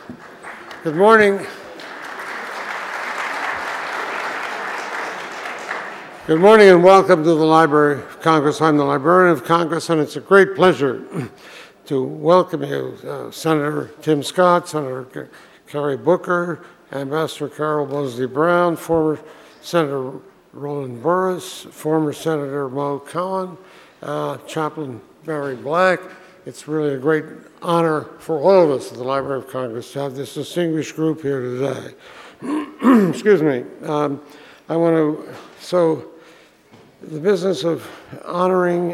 Good morning. Good morning and welcome to the Library of Congress. I'm the Librarian of Congress, and it's a great pleasure to welcome you, Senator Tim Scott, Senator Cory Booker, Ambassador Carol Moseley Brown, former Senator Roland Burris, former Senator Mo Cohen, Chaplain Barry Black. It's really a great honor for all of us at the Library of Congress to have this distinguished group here today. Excuse me. The business of honoring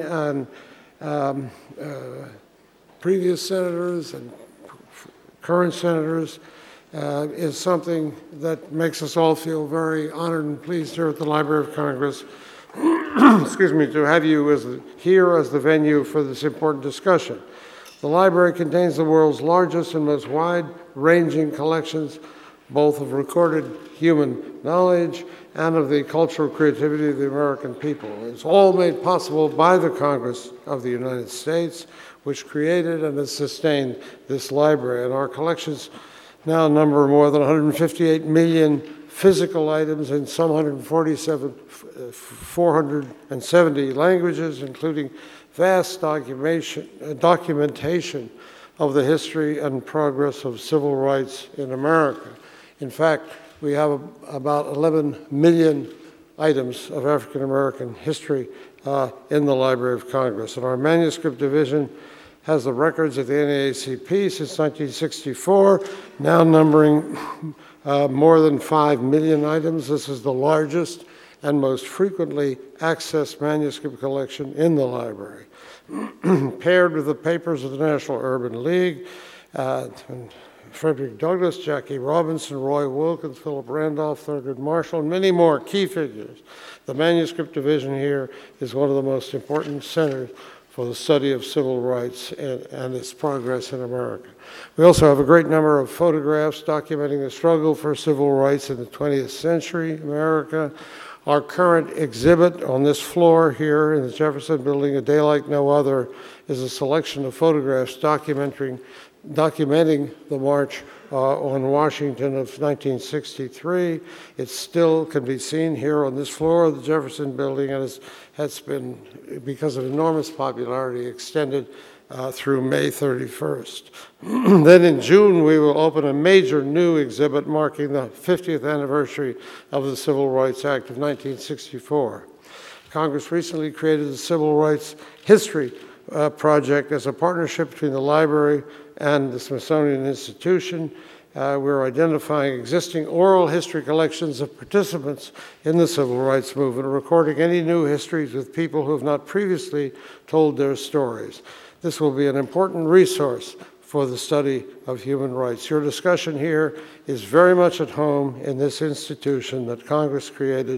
previous senators and current senators is something that makes us all feel very honored and pleased here at the Library of Congress. Excuse me, to have you here as the venue for this important discussion. The library contains the world's largest and most wide-ranging collections, both of recorded human knowledge and of the cultural creativity of the American people. It's all made possible by the Congress of the United States, which created and has sustained this library. And our collections now number more than 158 million physical items in some 470 languages, including vast documentation of the history and progress of civil rights in America. In fact, we have about 11 million items of African American history in the Library of Congress. And our manuscript division has the records of the NAACP since 1964, now numbering more than 5 million items. This is the largest and most frequently accessed manuscript collection in the library. Paired with the papers of the National Urban League, Frederick Douglass, Jackie Robinson, Roy Wilkins, Philip Randolph, Thurgood Marshall, and many more key figures. The manuscript division here is one of the most important centers for the study of civil rights and its progress in America. We also have a great number of photographs documenting the struggle for civil rights in the 20th century America. Our current exhibit on this floor here in the Jefferson Building, A Day Like No Other, is a selection of photographs documenting the March on Washington of 1963. It still can be seen here on this floor of the Jefferson Building, and has been, because of enormous popularity, extended through May 31st. Then in June, we will open a major new exhibit marking the 50th anniversary of the Civil Rights Act of 1964. Congress recently created the Civil Rights History Project as a partnership between the library and the Smithsonian Institution. We're identifying existing oral history collections of participants in the civil rights movement, recording any new histories with people who have not previously told their stories. This will be an important resource for the study of human rights. Your discussion here is very much at home in this institution that Congress created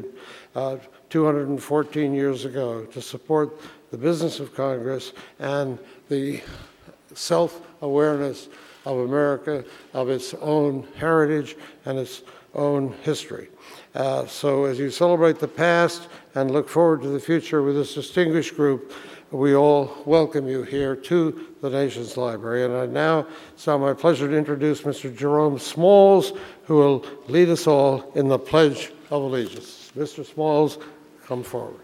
214 years ago to support the business of Congress and the self-awareness of America, of its own heritage and its own history. So as you celebrate the past and look forward to the future with this distinguished group, we all welcome you here to the nation's library. And now it's now my pleasure to introduce Mr. Jerome Smalls, who will lead us all in the Pledge of Allegiance. Mr. Smalls, come forward.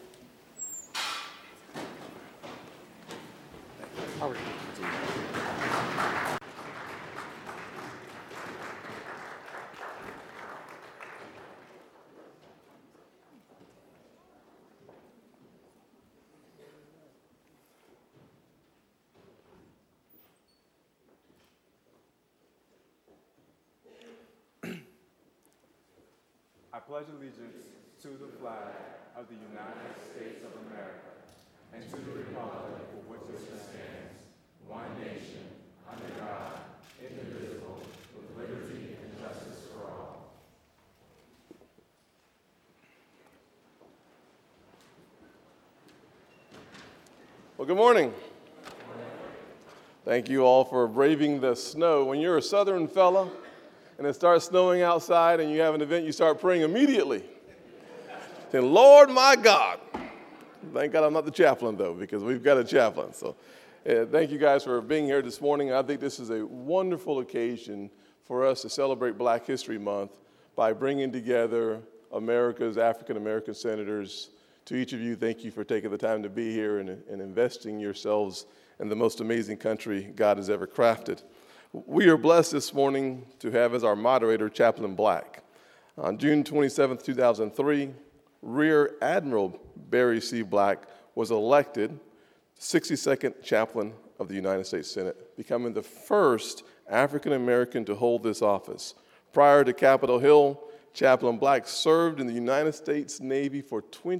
I pledge allegiance to the flag of the United States of America and to the republic for which it stands, one nation, under God, indivisible, with liberty and justice for all. Well, good morning. Thank you all for braving the snow. When you're a southern fella and it starts snowing outside and you have an event, you start praying immediately. Saying, Lord, my God. Thank God I'm not the chaplain, though, because we've got a chaplain. So Thank you guys for being here this morning. I think this is a wonderful occasion for us to celebrate Black History Month by bringing together America's African American senators. To each of you, thank you for taking the time to be here and investing yourselves in the most amazing country God has ever crafted. We are blessed this morning to have as our moderator Chaplain Black. On June 27, 2003, Rear Admiral Barry C. Black was elected 62nd Chaplain of the United States Senate, becoming the first African American to hold this office. Prior to Capitol Hill, Chaplain Black served in the United States Navy for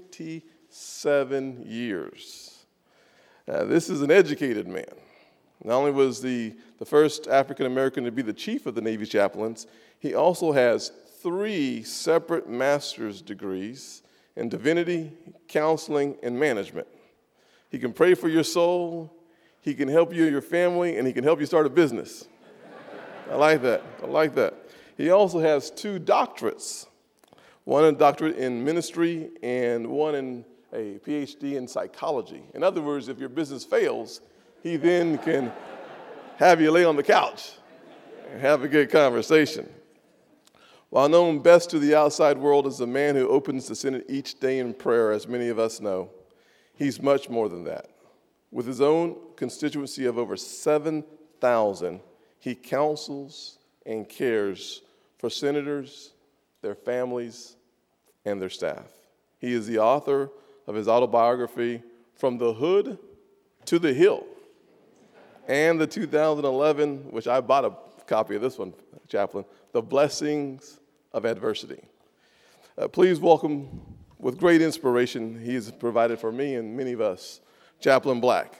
27 years. This is an educated man. Not only was the first African American to be the chief of the Navy chaplains, he also has 3 separate master's degrees in divinity, counseling, and management. He can pray for your soul, he can help you and your family, and he can help you start a business. I like that. He also has 2 doctorates, one a doctorate in ministry and one in a PhD in psychology. In other words, if your business fails, he then can have you lay on the couch and have a good conversation. While known best to the outside world as the man who opens the Senate each day in prayer, as many of us know, he's much more than that. With his own constituency of over 7,000, he counsels and cares for senators, their families, and their staff. He is the author of his autobiography, From the Hood to the Hill, and the 2011, which I bought a copy of this one, Chaplain, The Blessings of Adversity. Please welcome, with great inspiration he has provided for me and many of us, Chaplain Black.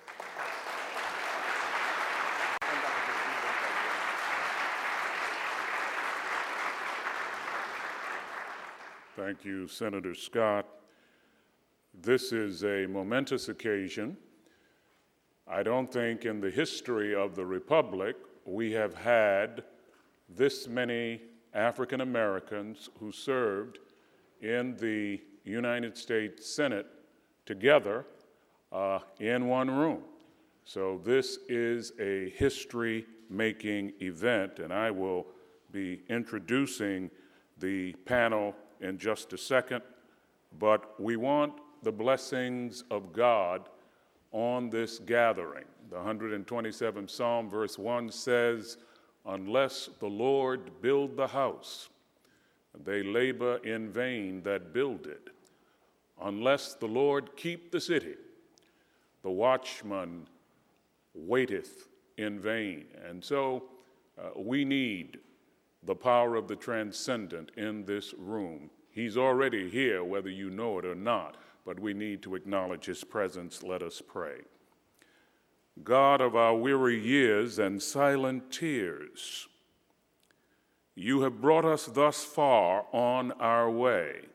Thank you, Senator Scott. This is a momentous occasion. I don't think in the history of the Republic we have had this many African Americans who served in the United States Senate together in one room. So this is a history-making event, and I will be introducing the panel in just a second, but we want the blessings of God on this gathering. The 127th Psalm, verse 1 says, "Unless the Lord build the house, they labor in vain that build it. Unless the Lord keep the city, the watchman waiteth in vain." And so we need the power of the transcendent in this room. He's already here, whether you know it or not, but we need to acknowledge his presence. Let us pray. God of our weary years and silent tears, you have brought us thus far on our way.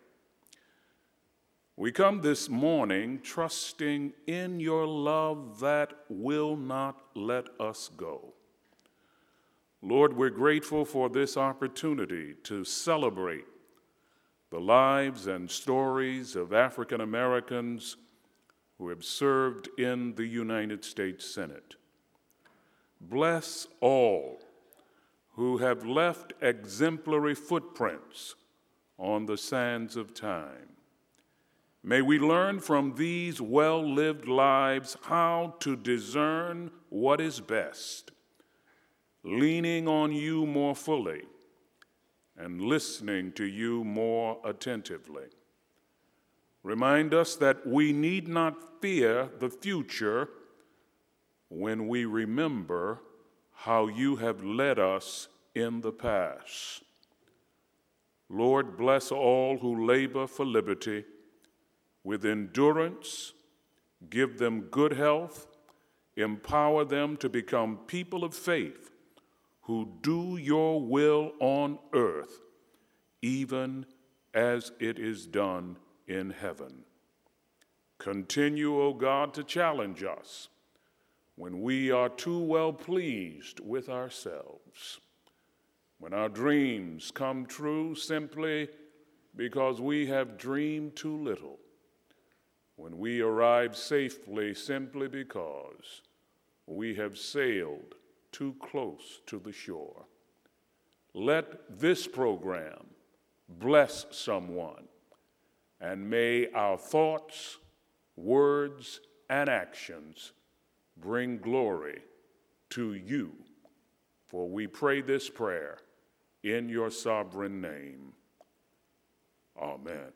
We come this morning trusting in your love that will not let us go. Lord, we're grateful for this opportunity to celebrate the lives and stories of African Americans who have served in the United States Senate. Bless all who have left exemplary footprints on the sands of time. May we learn from these well-lived lives how to discern what is best, leaning on you more fully and listening to you more attentively. Remind us that we need not fear the future when we remember how you have led us in the past. Lord, bless all who labor for liberty with endurance, give them good health, empower them to become people of faith who do your will on earth, even as it is done in heaven. Continue, O God, to challenge us when we are too well pleased with ourselves, when our dreams come true simply because we have dreamed too little, when we arrive safely simply because we have sailed too close to the shore. Let this program bless someone, and may our thoughts, words, and actions bring glory to you. For we pray this prayer in your sovereign name. Amen.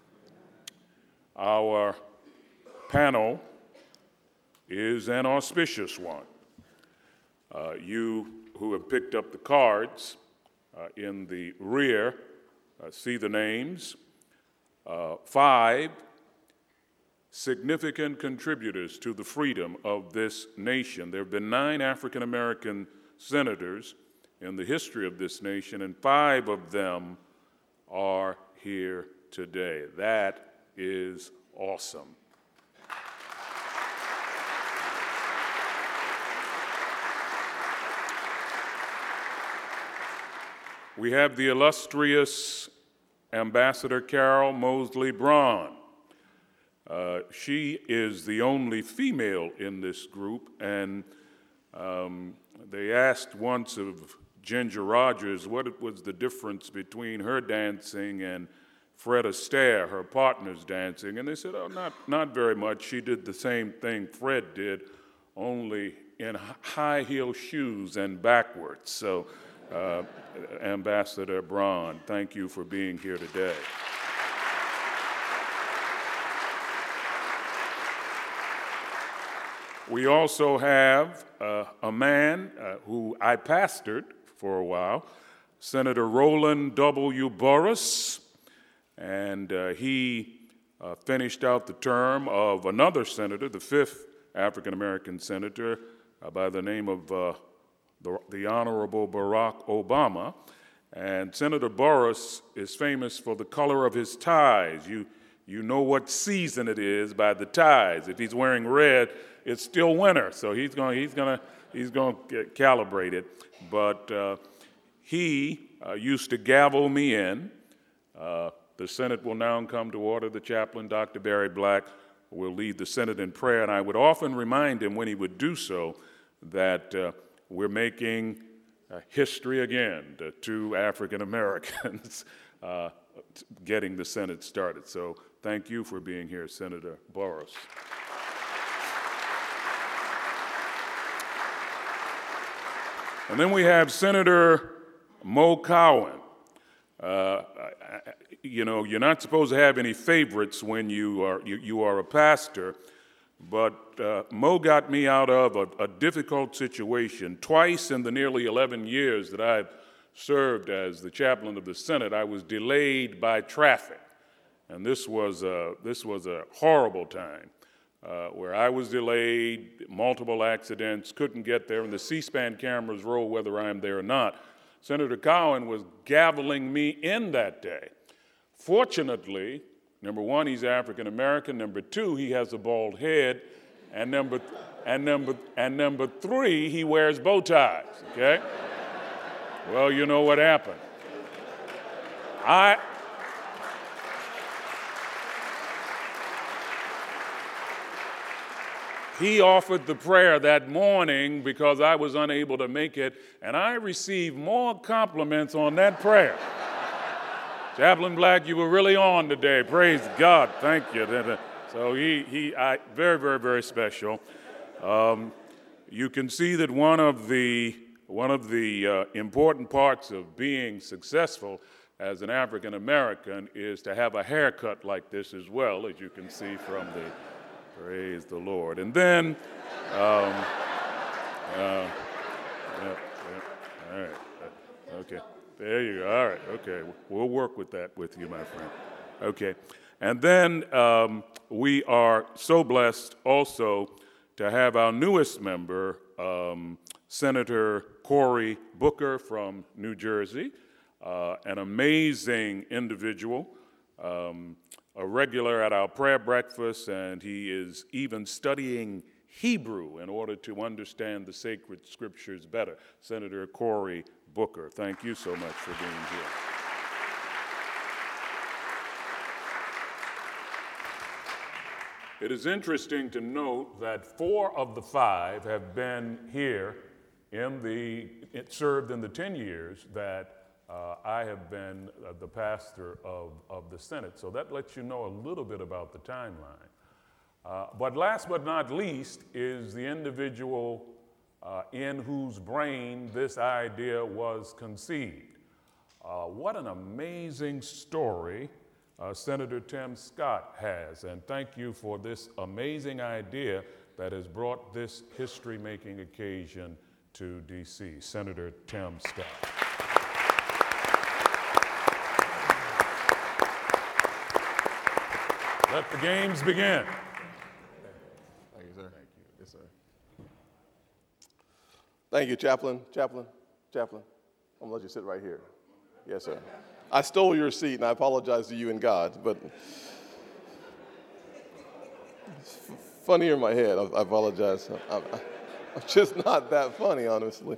Our panel is an auspicious one. You who have picked up the cards in the rear see the names. 5 significant contributors to the freedom of this nation. There have been 9 African American senators in the history of this nation, and 5 of them are here today. That is awesome. We have the illustrious Ambassador Carol Moseley Braun. She is the only female in this group, and they asked once of Ginger Rogers what was the difference between her dancing and Fred Astaire, her partner's dancing, and they said, oh, not very much. She did the same thing Fred did, only in high-heel shoes and backwards. So, Ambassador Braun, thank you for being here today. We also have a man who I pastored for a while, Senator Roland W. Burris, and he finished out the term of another senator, the 5th African-American senator by the name of the Honorable Barack Obama. And Senator Burris is famous for the color of his ties. You know what season it is by the ties. If he's wearing red, it's still winter, so he's going to calibrate it. But he used to gavel me in. The Senate will now come to order. The chaplain, Dr. Barry Black, will lead the Senate in prayer, and I would often remind him when he would do so that we're making history again, the 2 African Americans getting the Senate started. So thank you for being here, Senator Burris. And then we have Senator Mo Cowan. You know, you're not supposed to have any favorites when you are a pastor, but Mo got me out of a difficult situation. Twice in the nearly 11 years that I've served as the chaplain of the Senate, I was delayed by traffic, and this was a horrible time where I was delayed, multiple accidents, couldn't get there, and the C-SPAN cameras roll whether I'm there or not. Senator Cowan was gaveling me in that day. Fortunately, number 1, he's African American. Number 2, he has a bald head, and number 3, he wears bow ties. Okay. Well, you know what happened. He offered the prayer that morning because I was unable to make it, and I received more compliments on that prayer. Chaplain Black, you were really on today. Praise God. Thank you. So very, very, very special. You can see that one of the important parts of being successful as an African American is to have a haircut like this as well, as you can see from the. Praise the Lord. And then, all right, okay, there you go. All right, okay, we'll work with that with you, my friend. Okay, and then we are so blessed also to have our newest member, Senator Cory Booker from New Jersey, an amazing individual. A regular at our prayer breakfast, and he is even studying Hebrew in order to understand the sacred scriptures better. Senator Cory Booker, thank you so much for being here. It is interesting to note that 4 of the 5 have been here served in the 10 years that I have been the pastor of the Senate. So that lets you know a little bit about the timeline. But last but not least is the individual in whose brain this idea was conceived. What an amazing story Senator Tim Scott has, and thank you for this amazing idea that has brought this history-making occasion to D.C. Senator Tim Scott. Let the games begin. Thank you, sir. Thank you. Yes, sir. Thank you, Chaplain. Chaplain. I'm gonna let you sit right here. Yes, sir. I stole your seat, and I apologize to you and God, but it's funnier in my head. I apologize. I'm just not that funny, honestly.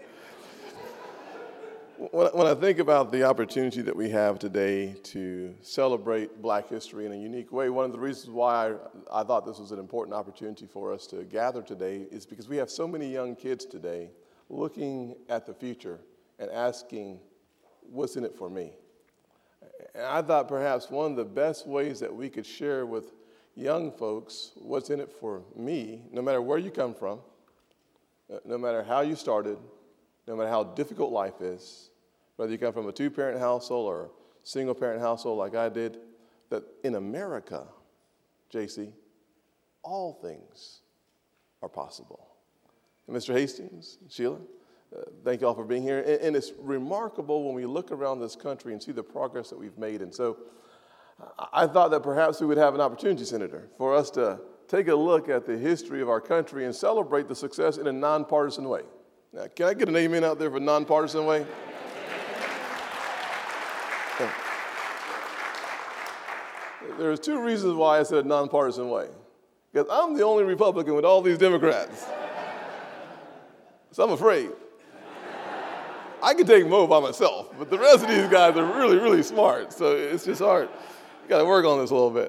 When I think about the opportunity that we have today to celebrate Black history in a unique way, one of the reasons why I thought this was an important opportunity for us to gather today is because we have so many young kids today looking at the future and asking, what's in it for me? And I thought perhaps one of the best ways that we could share with young folks what's in it for me, no matter where you come from, no matter how you started, no matter how difficult life is, whether you come from a 2-parent household or a single-parent household like I did, that in America, JC, all things are possible. And Mr. Hastings, Sheila, thank you all for being here. And it's remarkable when we look around this country and see the progress that we've made. And so I thought that perhaps we would have an opportunity, Senator, for us to take a look at the history of our country and celebrate the success in a nonpartisan way. Now, can I get an amen out there for a nonpartisan way? There's 2 reasons why I said a nonpartisan way. Because I'm the only Republican with all these Democrats. So I'm afraid. I can take them over by myself, but the rest of these guys are really, really smart. So it's just hard. You got to work on this a little bit.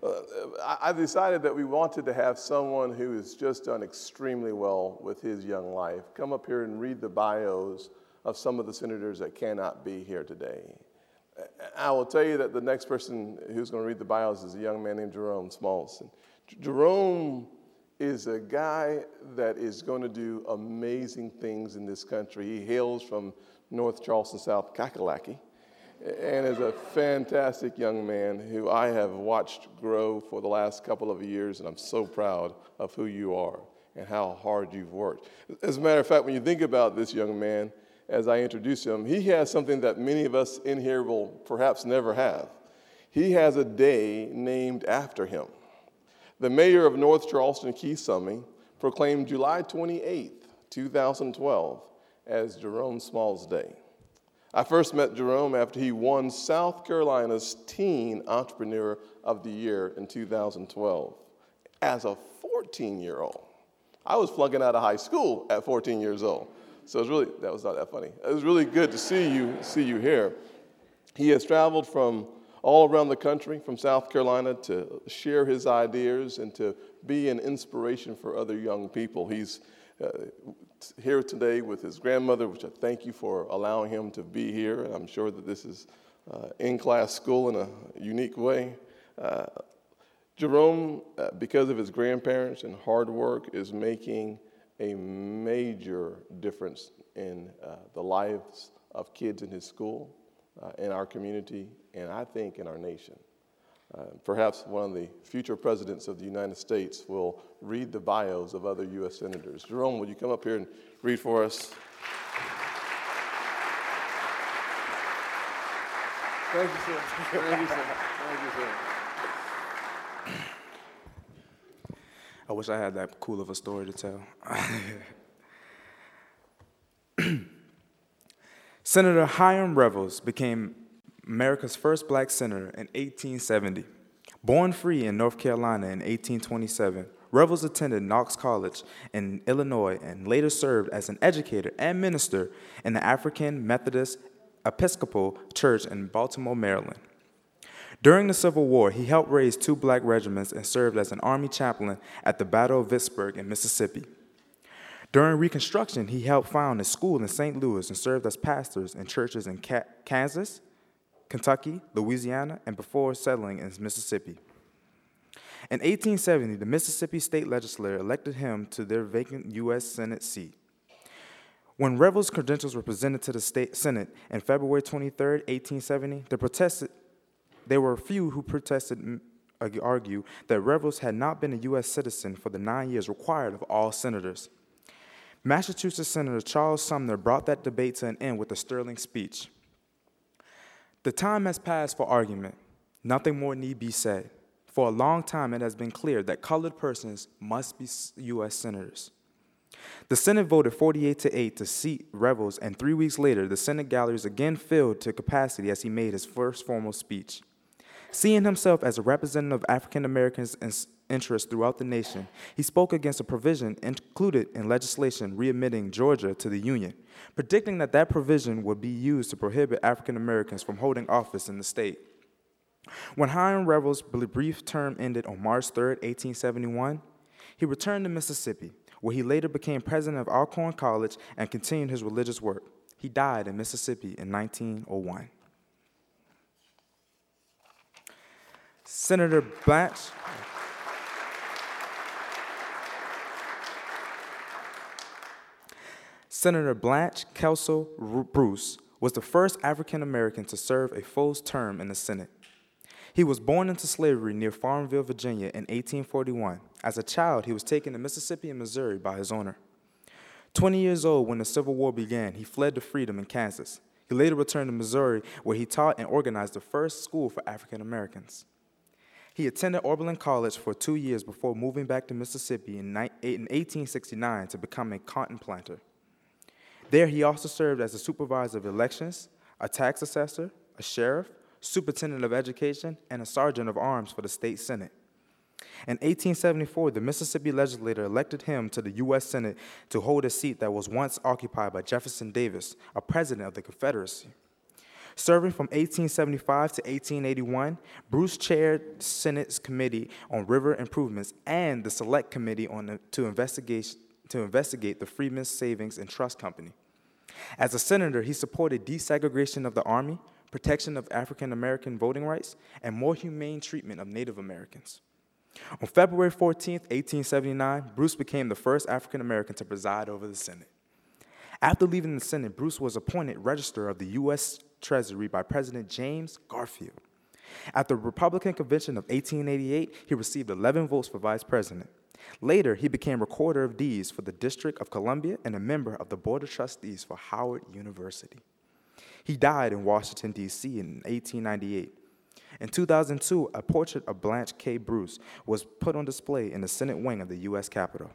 I decided that we wanted to have someone who has just done extremely well with his young life come up here and read the bios of some of the senators that cannot be here today. I will tell you that the next person who's going to read the bios is a young man named Jerome Smalls. And Jerome is a guy that is going to do amazing things in this country. He hails from North Charleston, South Kakalaki, and is a fantastic young man who I have watched grow for the last couple of years, and I'm so proud of who you are and how hard you've worked. As a matter of fact, when you think about this young man, as I introduce him, he has something that many of us in here will perhaps never have. He has a day named after him. The mayor of North Charleston, Keith Summey, proclaimed July 28th, 2012 as Jerome Smalls Day. I first met Jerome after he won South Carolina's Teen Entrepreneur of the Year in 2012 as a 14-year-old. I was flunking out of high school at 14 years old. So that was not that funny. It was really good to see you here. He has traveled from all around the country, from South Carolina, to share his ideas and to be an inspiration for other young people. He's here today with his grandmother, which I thank you for allowing him to be here. And I'm sure that this is in-class school in a unique way. Jerome, because of his grandparents and hard work, is making a major difference in the lives of kids in his school, in our community, and I think in our nation. Perhaps one of the future presidents of the United States will read the bios of other U.S. senators. Jerome, will you come up here and read for us? Thank you, sir. Thank you, sir. Thank you, sir. I wish I had that cool of a story to tell. Senator Hiram Revels became America's first black senator in 1870. Born free in North Carolina in 1827, Revels attended Knox College in Illinois and later served as an educator and minister in the African Methodist Episcopal Church in Baltimore, Maryland. During the Civil War, he helped raise 2 black regiments and served as an Army chaplain at the Battle of Vicksburg in Mississippi. During Reconstruction, he helped found a school in St. Louis and served as pastors in churches in Kansas, Kentucky, Louisiana, and before settling in Mississippi. In 1870, the Mississippi State Legislature elected him to their vacant U.S. Senate seat. When Revels' credentials were presented to the state Senate on February 23, 1870, there were a few who argue that Revels had not been a U.S. citizen for the 9 years required of all senators. Massachusetts Senator Charles Sumner brought that debate to an end with a sterling speech. The time has passed for argument. Nothing more need be said. For a long time, it has been clear that colored persons must be U.S. senators. The Senate voted 48-8 to seat Revels, and 3 weeks later, the Senate galleries again filled to capacity as he made his first formal speech. Seeing himself as a representative of African Americans' interests throughout the nation, he spoke against a provision included in legislation readmitting Georgia to the Union, predicting that that provision would be used to prohibit African Americans from holding office in the state. When Hiram Revels' brief term ended on March 3, 1871, he returned to Mississippi, where he later became president of Alcorn College and continued his religious work. He died in Mississippi in 1901. Senator Blanche Kelso Bruce was the first African American to serve a full term in the Senate. He was born into slavery near Farmville, Virginia in 1841. As a child, he was taken to Mississippi and Missouri by his owner. 20 years old when the Civil War began, he fled to freedom in Kansas. He later returned to Missouri, where he taught and organized the first school for African Americans. He attended Oberlin College for 2 years before moving back to Mississippi in 1869 to become a cotton planter. There, he also served as a supervisor of elections, a tax assessor, a sheriff, superintendent of education, and a sergeant of arms for the state Senate. In 1874, the Mississippi legislature elected him to the U.S. Senate to hold a seat that was once occupied by Jefferson Davis, a president of the Confederacy. Serving from 1875 to 1881, Bruce chaired the Senate's Committee on River Improvements and the Select Committee to investigate the Freedmen's Savings and Trust Company. As a senator, he supported desegregation of the Army, protection of African American voting rights, and more humane treatment of Native Americans. On February 14, 1879, Bruce became the first African American to preside over the Senate. After leaving the Senate, Bruce was appointed Register of the U.S. Treasury by President James Garfield. At the Republican Convention of 1888, he received 11 votes for vice president. Later, he became Recorder of Deeds for the District of Columbia and a member of the Board of Trustees for Howard University. He died in Washington, D.C. in 1898. In 2002, a portrait of Blanche K. Bruce was put on display in the Senate wing of the U.S. Capitol.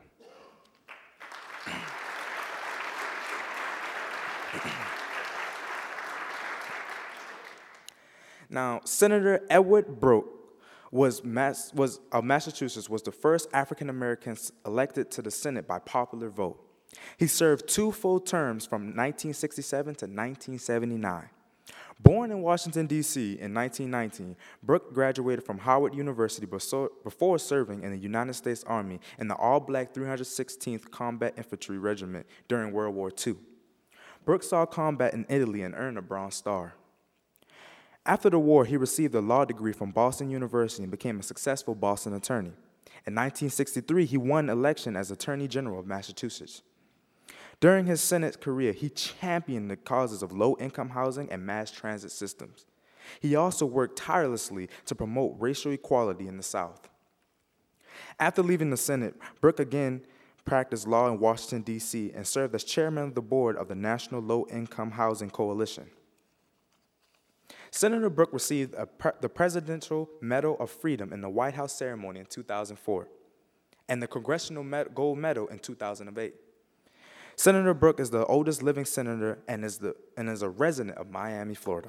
Now, Senator Edward Brooke of Massachusetts was the first African American elected to the Senate by popular vote. He served 2 full terms from 1967 to 1979. Born in Washington, D.C. in 1919, Brooke graduated from Howard University before serving in the United States Army in the all-black 316th Combat Infantry Regiment during World War II. Brooke saw combat in Italy and earned a Bronze Star. After the war, he received a law degree from Boston University and became a successful Boston attorney. In 1963, he won election as Attorney General of Massachusetts. During his Senate career, he championed the causes of low-income housing and mass transit systems. He also worked tirelessly to promote racial equality in the South. After leaving the Senate, Brooke again practiced law in Washington, D.C., and served as chairman of the board of the National Low-Income Housing Coalition. Senator Brooke received the Presidential Medal of Freedom in the White House ceremony in 2004 and the Congressional Gold Medal in 2008. Senator Brooke is the oldest living senator and is a resident of Miami, Florida.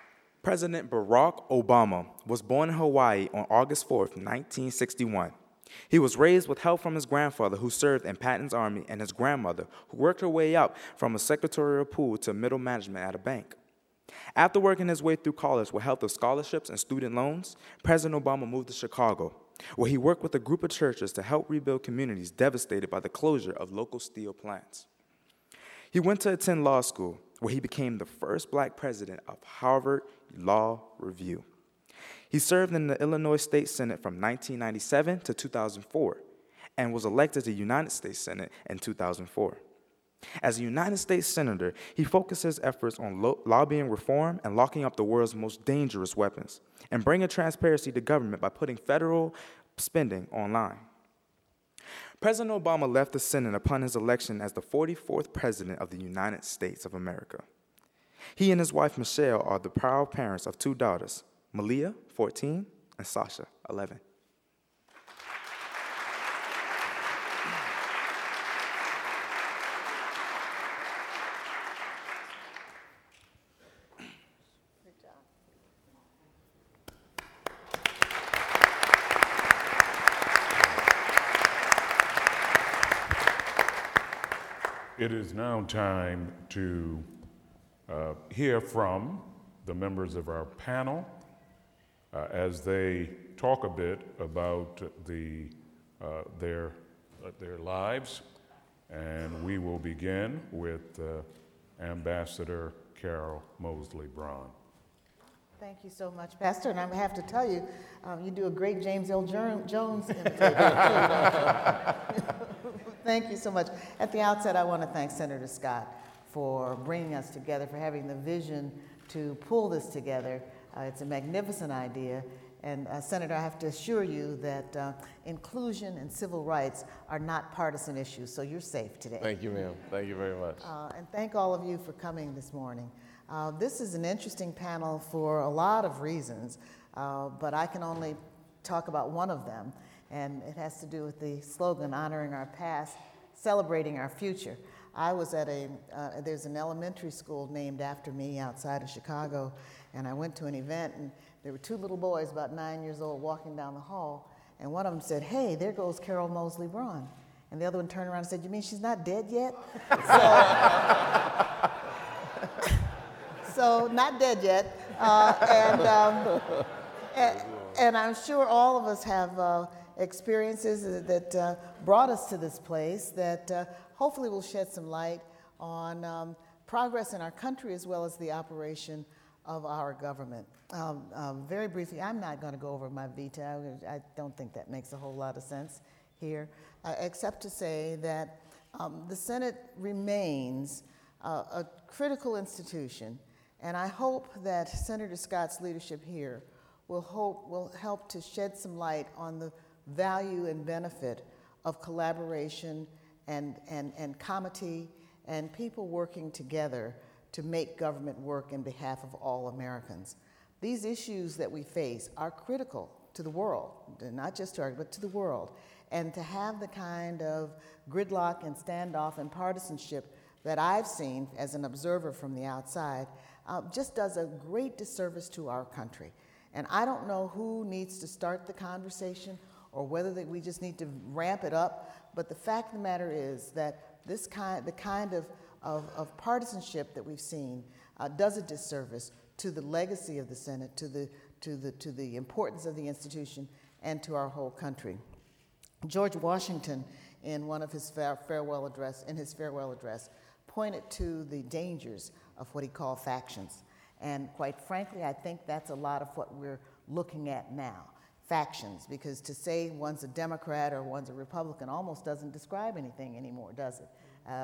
President Barack Obama was born in Hawaii on August 4, 1961. He was raised with help from his grandfather, who served in Patton's army, and his grandmother, who worked her way up from a secretarial pool to middle management at a bank. After working his way through college with help of scholarships and student loans, President Obama moved to Chicago, where he worked with a group of churches to help rebuild communities devastated by the closure of local steel plants. He went to attend law school, where he became the first black president of Harvard Law Review. He served in the Illinois State Senate from 1997 to 2004 and was elected to the United States Senate in 2004. As a United States Senator, he focused his efforts on lobbying reform and locking up the world's most dangerous weapons, and bringing transparency to government by putting federal spending online. President Obama left the Senate upon his election as the 44th President of the United States of America. He and his wife, Michelle, are the proud parents of 2 daughters, Malia, 14, and Sasha, 11. It is now time to hear from the members of our panel as they talk a bit about their lives. And we will begin with Ambassador Carol Moseley Braun. Thank you so much, Pastor. And I have to tell you, you do a great James L. Jones imitation, too. Thank you so much. At the outset, I want to thank Senator Scott for bringing us together, for having the vision to pull this together. It's a magnificent idea. And Senator, I have to assure you that inclusion and civil rights are not partisan issues, so you're safe today. Thank you, ma'am. Thank you very much. And thank all of you for coming this morning. This is an interesting panel for a lot of reasons, but I can only talk about one of them, and it has to do with the slogan, honoring our past, celebrating our future. I was at there's an elementary school named after me outside of Chicago, and I went to an event, and there were 2 little boys about 9 years old walking down the hall, and one of them said, "Hey, there goes Carol Moseley Braun." And the other one turned around and said, "You mean she's not dead yet?" So not dead yet. And I'm sure all of us have experiences that brought us to this place that hopefully will shed some light on progress in our country as well as the operation of our government. Very briefly, I'm not going to go over my veto. I don't think that makes a whole lot of sense here, except to say that the Senate remains a critical institution, and I hope that Senator Scott's leadership here will help to shed some light on the value and benefit of collaboration and comity and people working together to make government work in behalf of all Americans. These issues that we face are critical to the world, not just to our, but to the world. And to have the kind of gridlock and standoff and partisanship that I've seen as an observer from the outside just does a great disservice to our country. And I don't know who needs to start the conversation or whether we just need to ramp it up, but the fact of the matter is that the kind of partisanship that we've seen does a disservice to the legacy of the Senate, to the importance of the institution, and to our whole country. George Washington, in one of his farewell address, pointed to the dangers of what he called factions. And quite frankly, I think that's a lot of what we're looking at now, factions, because to say one's a Democrat or one's a Republican almost doesn't describe anything anymore, does it?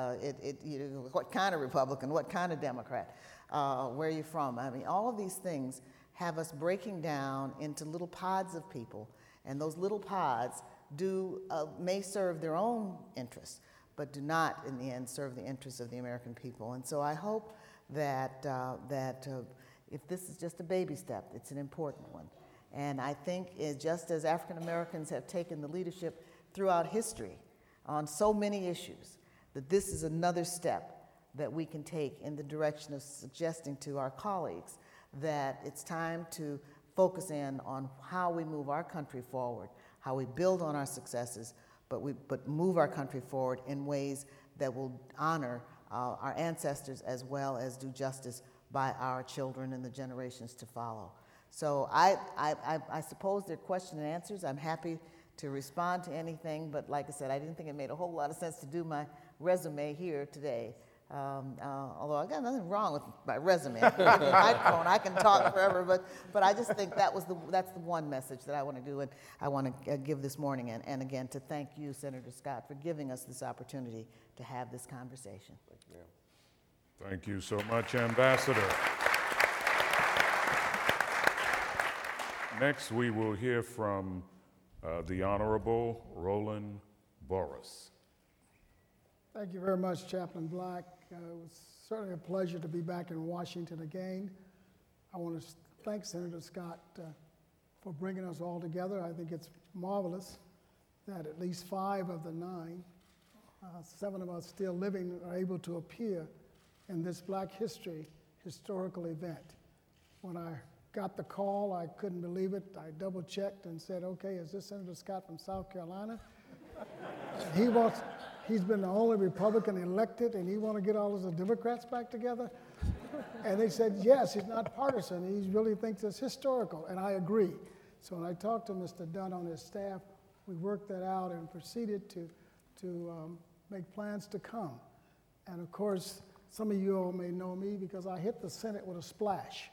What kind of Republican, what kind of Democrat, where are you from? I mean, all of these things have us breaking down into little pods of people, and those little pods may serve their own interests, but do not, in the end, serve the interests of the American people. And so I hope that if this is just a baby step, it's an important one. And I think just as African Americans have taken the leadership throughout history on so many issues, that this is another step that we can take in the direction of suggesting to our colleagues that it's time to focus in on how we move our country forward, how we build on our successes, but move our country forward in ways that will honor our ancestors as well as do justice by our children and the generations to follow. So I suppose they're question and answers. I'm happy to respond to anything, but like I said, I didn't think it made a whole lot of sense to do my resume here today. Although I got nothing wrong with my resume. I can the microphone, I can talk forever, but I just think that's the one message that I want to do and I want to give this morning, and again to thank you, Senator Scott, for giving us this opportunity to have this conversation. Thank you so much, Ambassador. Next, we will hear from the Honorable Roland Boris. Thank you very much, Chaplain Black. It was certainly a pleasure to be back in Washington again. I want to thank Senator Scott for bringing us all together. I think it's marvelous that at least 5 of the 9, 7 of us still living, are able to appear in this Black History historical event. When I got the call, I couldn't believe it. I double-checked and said, okay, is this Senator Scott from South Carolina? He's been the only Republican elected, and he want to get all of the Democrats back together? And they said, yes, he's not partisan. He really thinks it's historical, and I agree. So when I talked to Mr. Dunn on his staff, we worked that out and proceeded to make plans to come. And of course, some of you all may know me because I hit the Senate with a splash.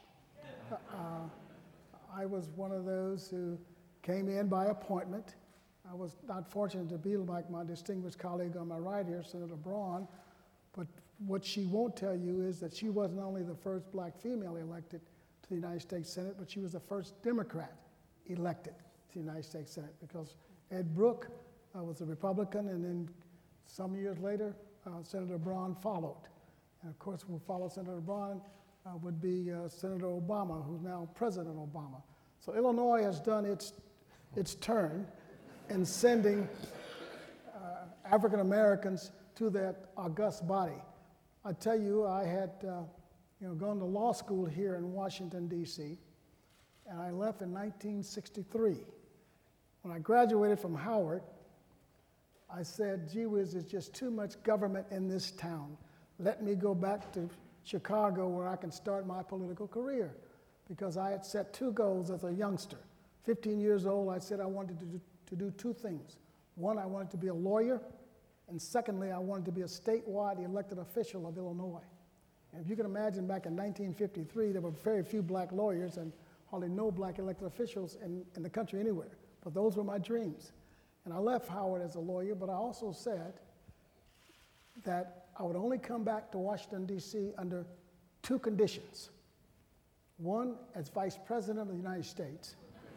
I was one of those who came in by appointment. I was not fortunate to be like my distinguished colleague on my right here, Senator Braun, but what she won't tell you is that she wasn't only the first Black female elected to the United States Senate, but she was the first Democrat elected to the United States Senate, because Ed Brooke was a Republican, and then some years later, Senator Braun followed. And of course, who followed Senator Braun would be Senator Obama, who's now President Obama. So Illinois has done its turn in sending African Americans to that august body. I tell you, I had gone to law school here in Washington, D.C., and I left in 1963. When I graduated from Howard, I said, gee whiz, there's just too much government in this town. Let me go back to Chicago where I can start my political career, because I had set 2 goals as a youngster. 15 years old, I said I wanted to do 2 things. One, I wanted to be a lawyer, and secondly, I wanted to be a statewide elected official of Illinois. And if you can imagine, back in 1953, there were very few Black lawyers and hardly no Black elected officials in the country anywhere. But those were my dreams. And I left Howard as a lawyer, but I also said that I would only come back to Washington, D.C. under 2 conditions. One, as Vice President of the United States,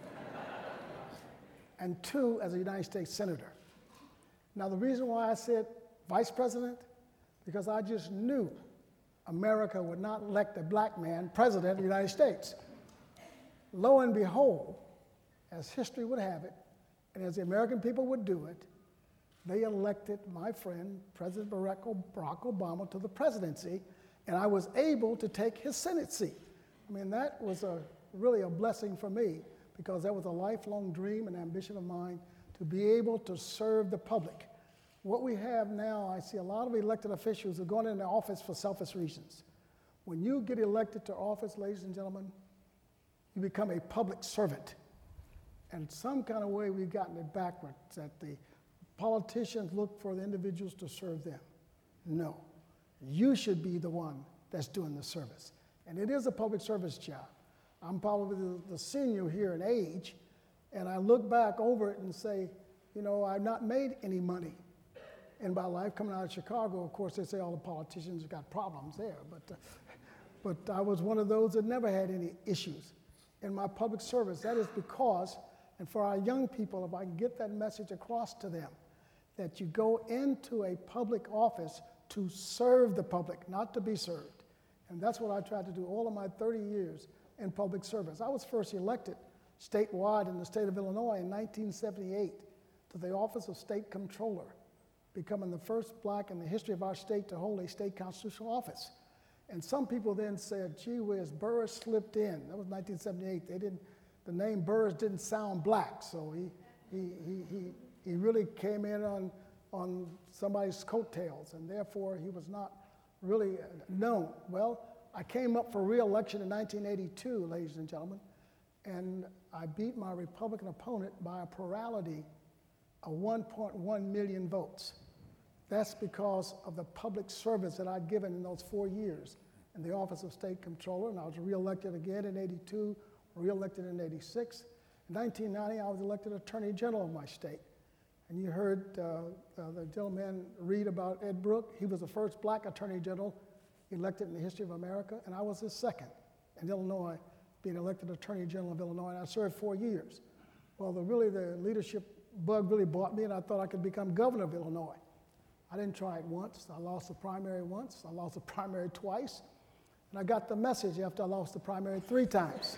and 2, as a United States Senator. Now, the reason why I said Vice President, because I just knew America would not elect a Black man President of the United States. Lo and behold, as history would have it, and as the American people would do it, they elected my friend, President Barack Obama, to the presidency, and I was able to take his Senate seat. I mean, that was really a blessing for me, because that was a lifelong dream and ambition of mine, to be able to serve the public. What we have now, I see a lot of elected officials who are going into office for selfish reasons. When you get elected to office, ladies and gentlemen, you become a public servant. And some kind of way we've gotten it backwards, that the politicians look for the individuals to serve them. No, you should be the one that's doing the service. And it is a public service job. I'm probably the senior here in age, and I look back over it and say, you know, I've not made any money in my life. Coming out of Chicago, of course, they say all the politicians have got problems there, but I was one of those that never had any issues in my public service. That is because, and for our young people, if I can get that message across to them, that you go into a public office to serve the public, not to be served. And that's what I tried to do all of my 30 years in public service. I was first elected statewide in the state of Illinois in 1978 to the office of State Comptroller, becoming the first Black in the history of our state to hold a state constitutional office. And some people then said, gee whiz, Burris slipped in. That was 1978. The name Burris didn't sound Black, so He really came in on somebody's coattails, and therefore he was not really known. Well, I came up for re-election in 1982, ladies and gentlemen, and I beat my Republican opponent by a plurality of 1.1 million votes. That's because of the public service that I'd given in those 4 years in the office of State Comptroller, and I was re-elected again in 82, re-elected in 86. In 1990, I was elected Attorney General of my state. And you heard the gentleman read about Ed Brooke. He was the first black Attorney General elected in the history of America, and I was his second in Illinois, being elected Attorney General of Illinois, and I served 4 years. Well, the leadership bug really bought me, and I thought I could become governor of Illinois. I didn't try it once. I lost the primary once. I lost the primary twice. And I got the message after I lost the primary 3 times.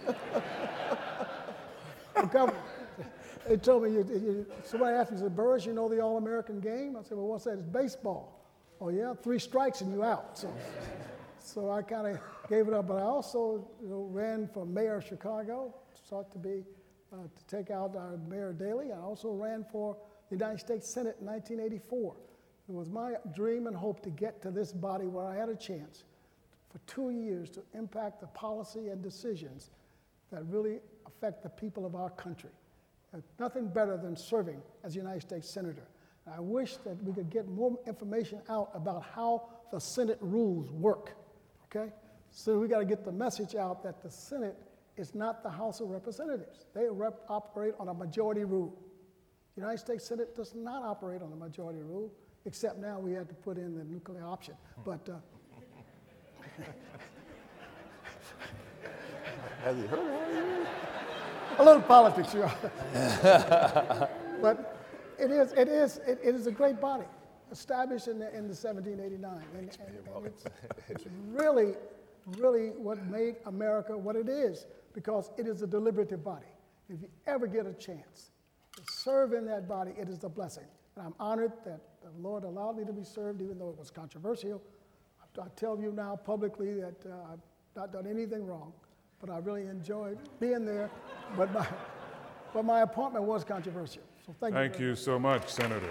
The governor, they told me, somebody asked me, said, Burris, you know the All-American game? I said, well, what's that? It's baseball. Oh, yeah? 3 strikes and you out. So I kind of gave it up. But I also ran for mayor of Chicago, sought to be, to take out our Mayor Daley. I also ran for the United States Senate in 1984. It was my dream and hope to get to this body where I had a chance for 2 years to impact the policy and decisions that really affect the people of our country. Nothing better than serving as a United States Senator. I wish that we could get more information out about how the Senate rules work, okay? So we got to get the message out that the Senate is not the House of Representatives. They operate on a majority rule. The United States Senate does not operate on a majority rule, except now we had to put in the nuclear option. But Has he heard? a little politics, you know. But it is a great body, established in the 1789, and it's really what made America what it is, because it is a deliberative body. If you ever get a chance to serve in that body, it is a blessing. And I'm honored that the Lord allowed me to be served, even though it was controversial. I tell you now publicly that I've not done anything wrong, but I really enjoyed being there. But my appointment was controversial. So thank you. Thank you so much, Senator.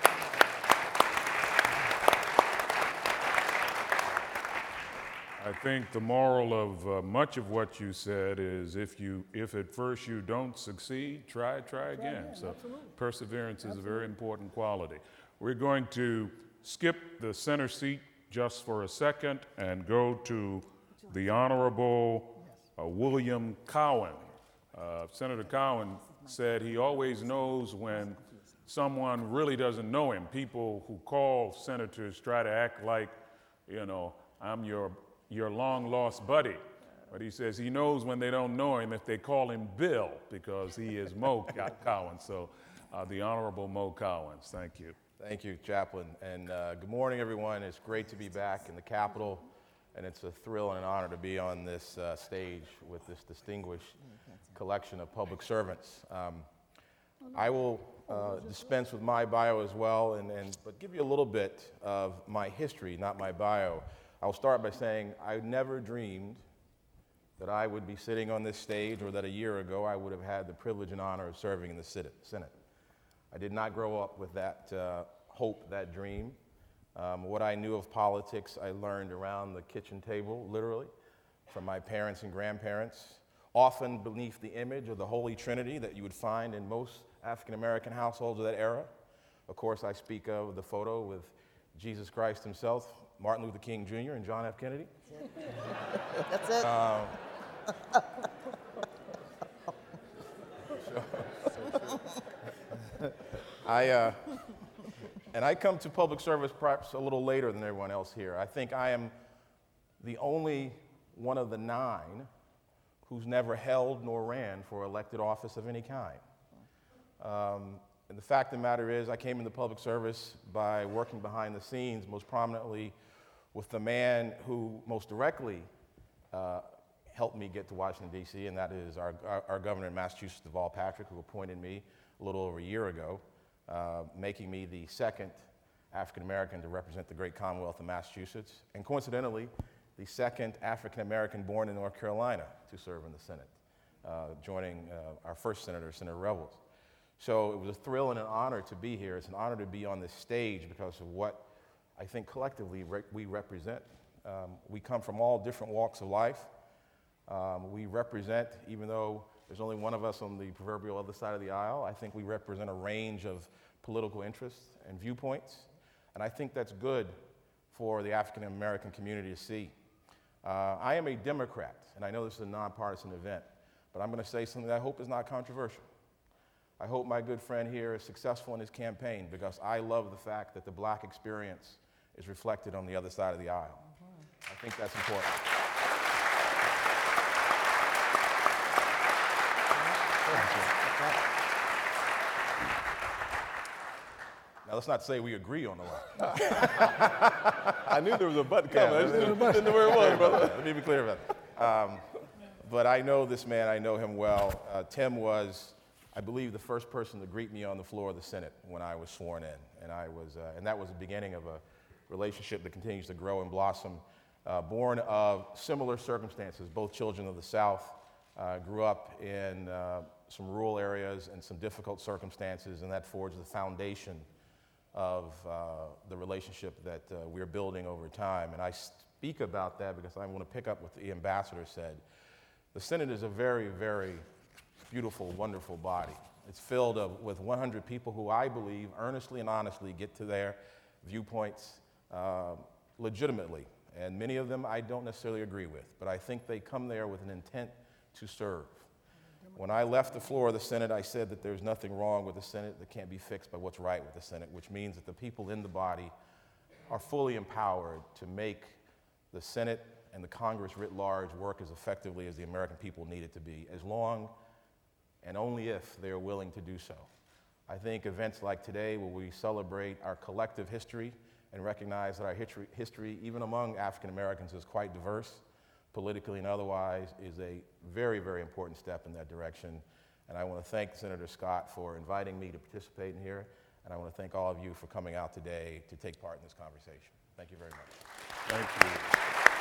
I think the moral of much of what you said is if at first you don't succeed, try again. So absolutely. Perseverance is a very important quality. We're going to skip the center seat just for a second and go to the Honorable William Cowan. Senator Cowan said he always knows when someone really doesn't know him. People who call senators try to act like, I'm your long-lost buddy. But he says he knows when they don't know him if they call him Bill, because he is Mo Cowan. So the Honorable Mo Cowans, thank you. Thank you, Chaplain. And good morning, everyone. It's great to be back in the Capitol, and it's a thrill and an honor to be on this stage with this distinguished collection of public servants. I will dispense with my bio as well, but give you a little bit of my history, not my bio. I'll start by saying I never dreamed that I would be sitting on this stage, or that a year ago I would have had the privilege and honor of serving in the Senate. I did not grow up with that hope, that dream. What I knew of politics, I learned around the kitchen table, literally, from my parents and grandparents, often beneath the image of the Holy Trinity that you would find in most African-American households of that era. Of course, I speak of the photo with Jesus Christ himself, Martin Luther King Jr., and John F. Kennedy. That's it. I come to public service perhaps a little later than everyone else here. I think I am the only one of the 9 who's never held nor ran for elected office of any kind. And the fact of the matter is, I came into public service by working behind the scenes, most prominently with the man who most directly helped me get to Washington, D.C., and that is our governor in Massachusetts, Deval Patrick, who appointed me a little over a year ago, making me the second African-American to represent the great Commonwealth of Massachusetts, and coincidentally, the second African-American born in North Carolina to serve in the Senate, joining our first senator, Senator Revels. So it was a thrill and an honor to be here. It's an honor to be on this stage because of what I think collectively we represent. We come from all different walks of life. We represent, even though there's only one of us on the proverbial other side of the aisle, I think we represent a range of political interests and viewpoints. And I think that's good for the African American community to see. I am a Democrat, and I know this is a nonpartisan event, but I'm going to say something that I hope is not controversial. I hope my good friend here is successful in his campaign because I love the fact that the black experience is reflected on the other side of the aisle. I think that's important. Now, let's not say we agree on a lot. I knew there was a button coming. I just didn't know where it was, brother. Let me be clear about that. But I know this man. I know him well. Tim was, I believe, the first person to greet me on the floor of the Senate when I was sworn in. And that was the beginning of a relationship that continues to grow and blossom, born of similar circumstances. Both children of the South, grew up in some rural areas and some difficult circumstances, and that forged the foundation of the relationship that we're building over time. And I speak about that because I want to pick up what the ambassador said. The Senate is a very, very beautiful, wonderful body. It's filled with 100 people who I believe earnestly and honestly get to their viewpoints legitimately. And many of them I don't necessarily agree with, but I think they come there with an intent to serve. When I left the floor of the Senate, I said that there's nothing wrong with the Senate that can't be fixed by what's right with the Senate, which means that the people in the body are fully empowered to make the Senate and the Congress writ large work as effectively as the American people need it to be, as long and only if they're willing to do so. I think events like today, where we celebrate our collective history and recognize that our history, even among African Americans, is quite diverse, politically and otherwise, is a very, very important step in that direction. And I want to thank Senator Scott for inviting me to participate in here, and I want to thank all of you for coming out today to take part in this conversation. Thank you very much. Thank you.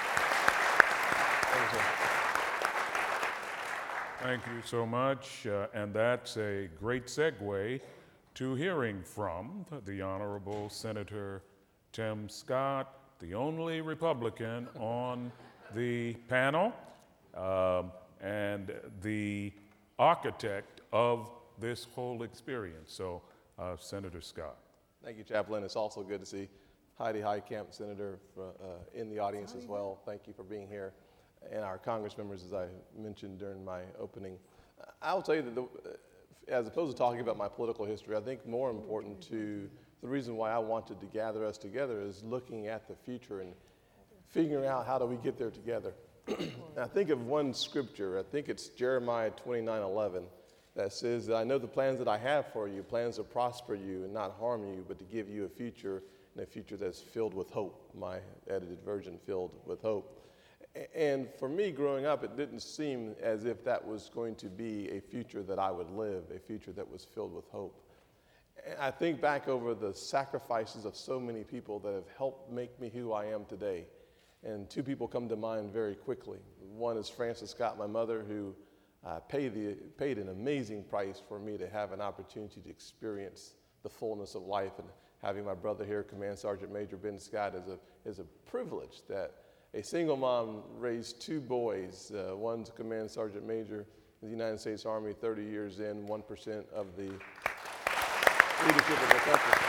Thank you so much. And that's a great segue to hearing from the Honorable Senator Tim Scott, the only Republican on the panel and the architect of this whole experience. So, Senator Scott. Thank you, Chaplain. It's also good to see Heidi Heitkamp, Senator, in the audience as well. Thank you for being here. And our Congress members, as I mentioned during my opening. I'll tell you that as opposed to talking about my political history, I think more important to the reason why I wanted to gather us together is looking at the future and figuring out how do we get there together. I think of one scripture, I think it's Jeremiah 29:11, that says that I know the plans that I have for you, plans to prosper you and not harm you, but to give you a future, and a future that's filled with hope. My edited version, filled with hope. And for me, growing up, it didn't seem as if that was going to be a future that I would live, a future that was filled with hope. And I think back over the sacrifices of so many people that have helped make me who I am today. And two people come to mind very quickly. One is Frances Scott, my mother, who paid an amazing price for me to have an opportunity to experience the fullness of life. And having my brother here, Command Sergeant Major Ben Scott, is a privilege that a single mom raised two boys. One's Command Sergeant Major in the United States Army, 30 years in, 1% of the leadership of the country.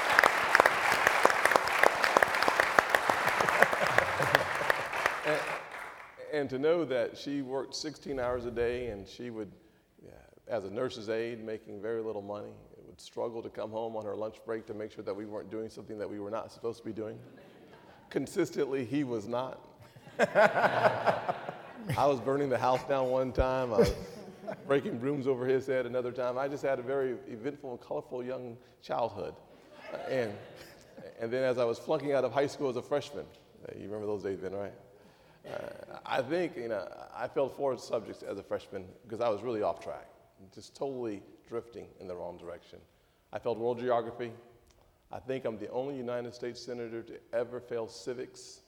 And to know that she worked 16 hours a day, and she would, as a nurse's aide, making very little money, would struggle to come home on her lunch break to make sure that we weren't doing something that we were not supposed to be doing. Consistently, he was not. I was burning the house down one time. I was breaking brooms over his head another time. I just had a very eventful and colorful young childhood. And then as I was flunking out of high school as a freshman, you remember those days, Ben, right? I think, I failed 4 subjects as a freshman because I was really off track, just totally drifting in the wrong direction. I failed world geography. I think I'm the only United States senator to ever fail civics.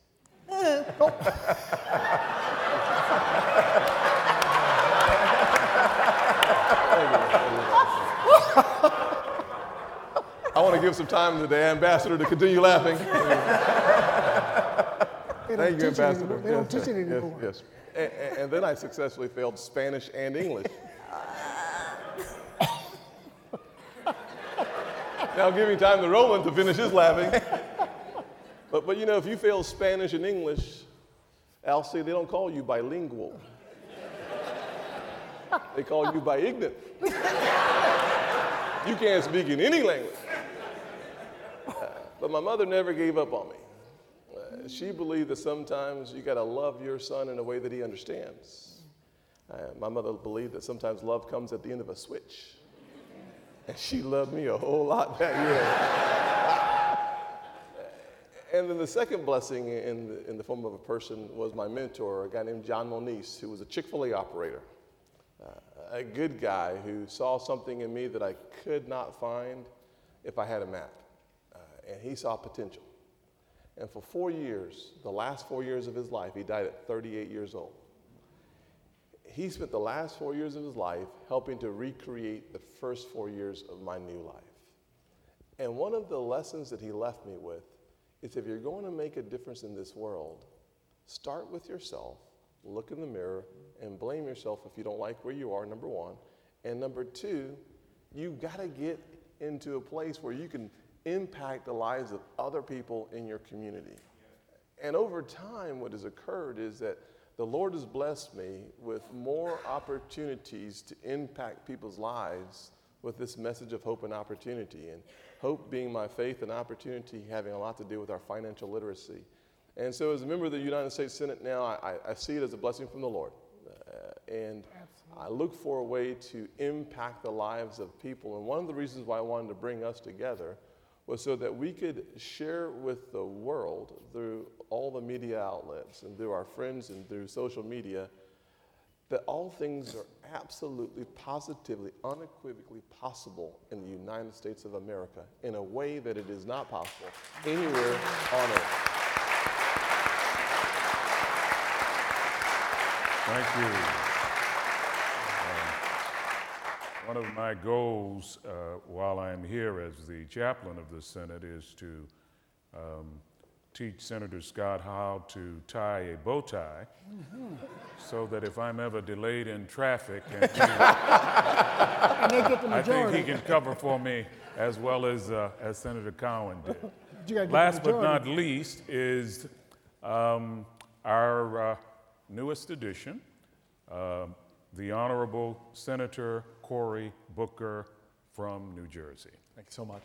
I want to give some time to the ambassador to continue laughing. Thank you, Ambassador. They don't teach it anymore. Yes. And then I successfully failed Spanish and English. Now give me time to Roland to finish his laughing. But you know, if you fail Spanish and English, Alcee, they don't call you bilingual. They call you by ignorant. You can't speak in any language. But my mother never gave up on me. She believed that sometimes you got to love your son in a way that he understands. My mother believed that sometimes love comes at the end of a switch. And she loved me a whole lot that year. And then the second blessing in the form of a person was my mentor, a guy named John Moniz, who was a Chick-fil-A operator. A good guy who saw something in me that I could not find if I had a map. And he saw potential. And for 4 years, the last 4 years of his life, he died at 38 years old. He spent the last 4 years of his life helping to recreate the first 4 years of my new life. And one of the lessons that he left me with is if you're going to make a difference in this world, start with yourself, look in the mirror, and blame yourself if you don't like where you are, number one. And number two, you've got to get into a place where you can impact the lives of other people in your community. And over time, what has occurred is that the Lord has blessed me with more opportunities to impact people's lives with this message of hope and opportunity. And hope being my faith and opportunity having a lot to do with our financial literacy. And so as a member of the United States Senate now, I see it as a blessing from the Lord. And I look for a way to impact the lives of people. And one of the reasons why I wanted to bring us together was so that we could share with the world through all the media outlets and through our friends and through social media that all things are absolutely, positively, unequivocally possible in the United States of America in a way that it is not possible anywhere on earth. Thank you. One of my goals while I'm here as the chaplain of the Senate is to teach Senator Scott how to tie a bow tie so that if I'm ever delayed in traffic and I think he can cover for me as well as Senator Cowan did. Last but not least is our newest addition, the Honorable Senator Cory Booker from New Jersey. Thank you so much.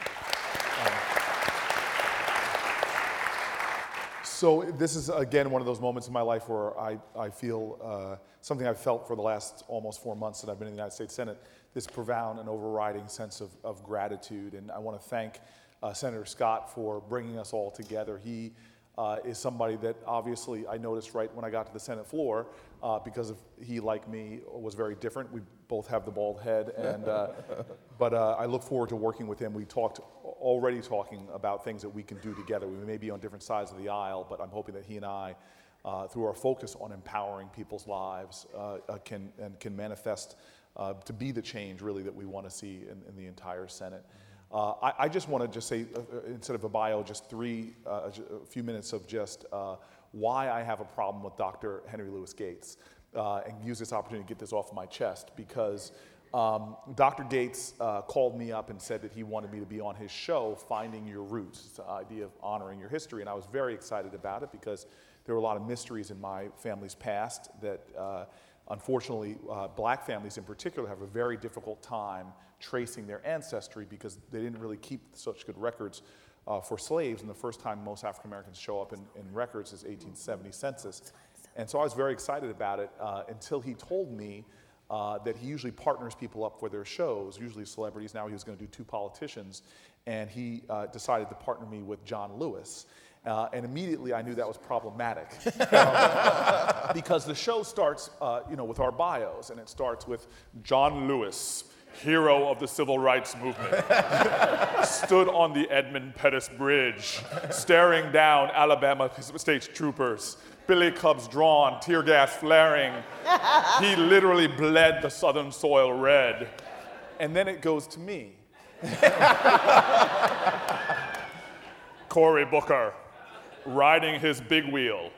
So this is, again, one of those moments in my life where I feel something I've felt for the last almost 4 months that I've been in the United States Senate, this profound and overriding sense of gratitude. And I want to thank Senator Scott for bringing us all together. He is somebody that obviously I noticed right when I got to the Senate floor because he, like me, was very different. We both have the bald head, and but I look forward to working with him. We already talking about things that we can do together. We may be on different sides of the aisle, but I'm hoping that he and I, through our focus on empowering people's lives, can manifest to be the change really that we want to see in the entire Senate. I just want to say, instead of a bio, just a few minutes of just why I have a problem with Dr. Henry Louis Gates, and use this opportunity to get this off my chest, because Dr. Gates called me up and said that he wanted me to be on his show, Finding Your Roots. It's the idea of honoring your history, and I was very excited about it because there were a lot of mysteries in my family's past that unfortunately, black families in particular have a very difficult time tracing their ancestry because they didn't really keep such good records for slaves. And the first time most African Americans show up in records is 1870 census. And so I was very excited about it until he told me that he usually partners people up for their shows, usually celebrities. Now he was going to do 2 politicians. And he decided to partner me with John Lewis. And immediately I knew that was problematic because the show starts, with our bios, and it starts with John Lewis, hero of the civil rights movement, stood on the Edmund Pettus Bridge, staring down Alabama state troopers, billy clubs drawn, tear gas flaring. He literally bled the southern soil red. And then it goes to me. Cory Booker, riding his big wheel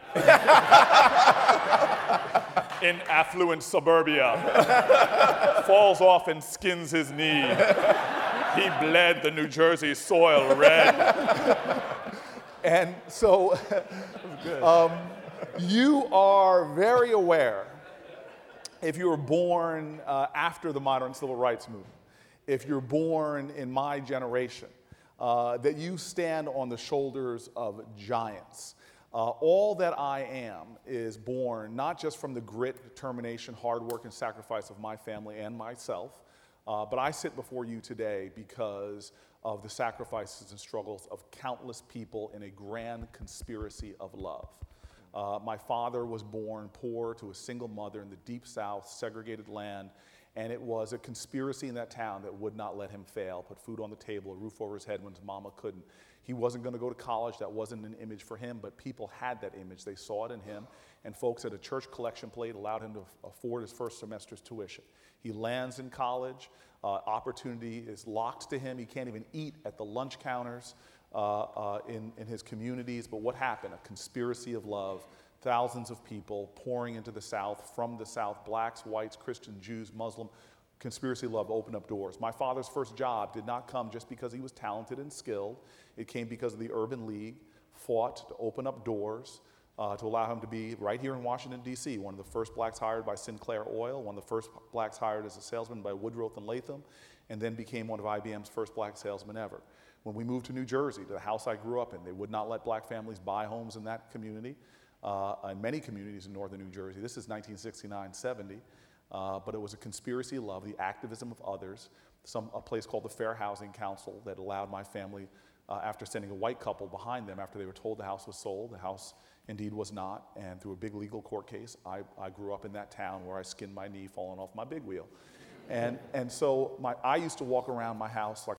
in affluent suburbia, falls off and skins his knee. He bled the New Jersey soil red. And so you are very aware, if you were born after the modern civil rights movement, if you're born in my generation, that you stand on the shoulders of giants. All that I am is born not just from the grit, determination, hard work, and sacrifice of my family and myself, but I sit before you today because of the sacrifices and struggles of countless people in a grand conspiracy of love. My father was born poor to a single mother in the Deep South, segregated land, and it was a conspiracy in that town that would not let him fail, put food on the table, a roof over his head when his mama couldn't. He wasn't going to go to college. That wasn't an image for him, but people had that image. They saw it in him, and folks at a church collection plate allowed him to afford his first semester's tuition. He lands in college. Opportunity is locked to him. He can't even eat at the lunch counters in his communities. But what happened? A conspiracy of love. Thousands of people pouring into the South, from the South, blacks, whites, Christian, Jews, Muslim. Conspiracy of love opened up doors. My father's first job did not come just because he was talented and skilled. It came because of the Urban League fought to open up doors to allow him to be right here in Washington, D.C., one of the first blacks hired by Sinclair Oil, one of the first blacks hired as a salesman by Woodruff and Latham, and then became one of IBM's first black salesmen ever. When we moved to New Jersey, to the house I grew up in, they would not let black families buy homes in that community, and many communities in northern New Jersey. This is 1969-70, but it was a conspiracy of love, the activism of others, a place called the Fair Housing Council that allowed my family, after sending a white couple behind them after they were told the house was sold. The house indeed was not, and through a big legal court case, I grew up in that town where I skinned my knee falling off my big wheel. And so I used to walk around my house like